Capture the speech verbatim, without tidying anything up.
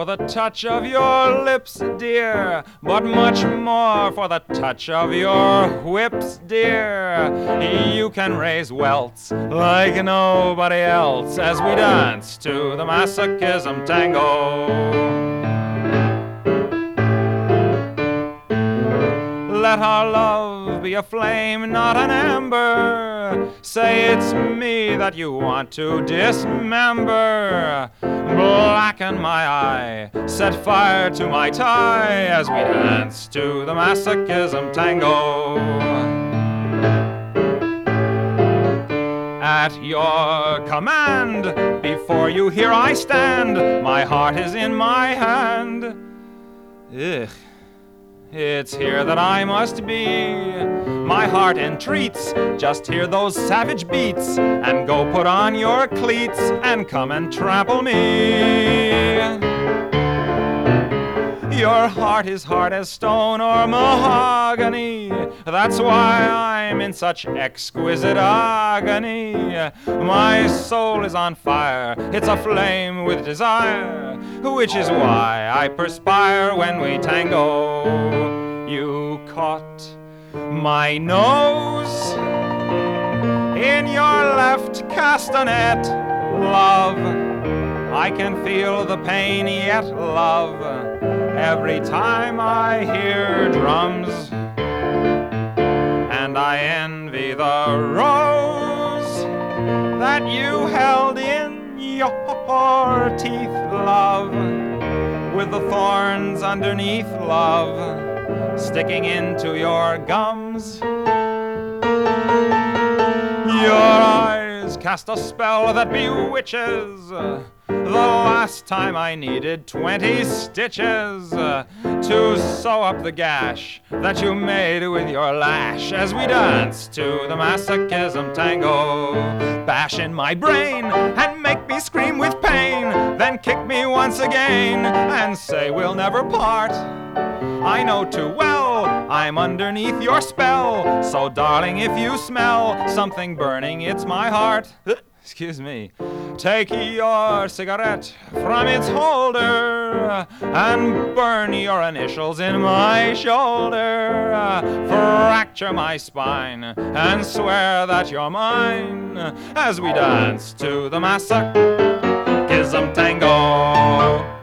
for the touch of your lips, dear, but much more for the touch of your whips, dear. You can raise welts like nobody else as we dance to the masochism tango. Let our love be a flame, not an ember. Say it's me that you want to dismember. Blacken my eye, set fire to my tie as we dance to the masochism tango. At your command, before you here I stand. My heart is in my hand. Ugh. It's here that I must be. My heart entreats, just hear those savage beats, and go put on your cleats and come and trample me. Your heart is hard as stone or mahogany. That's why I'm in such exquisite agony. My soul is on fire, it's aflame with desire, which is why I perspire when we tango. You caught my nose in your left castanet, love. I can feel the pain yet, love, every time I hear drums. And I envy the rose that you held in your teeth, love, with the thorns underneath, love, sticking into your gums. Your eyes cast a spell that bewitches. The last time I needed twenty stitches to sew up the gash that you made with your lash as we dance to the masochism tango. Bash in my brain and make me scream with pain, then kick me once again and say we'll never part. I know too well I'm underneath your spell, so darling, if you smell something burning, it's my heart. Excuse me. Take your cigarette from its holder and burn your initials in my shoulder. Fracture my spine and swear that you're mine as we dance to the masochism tango.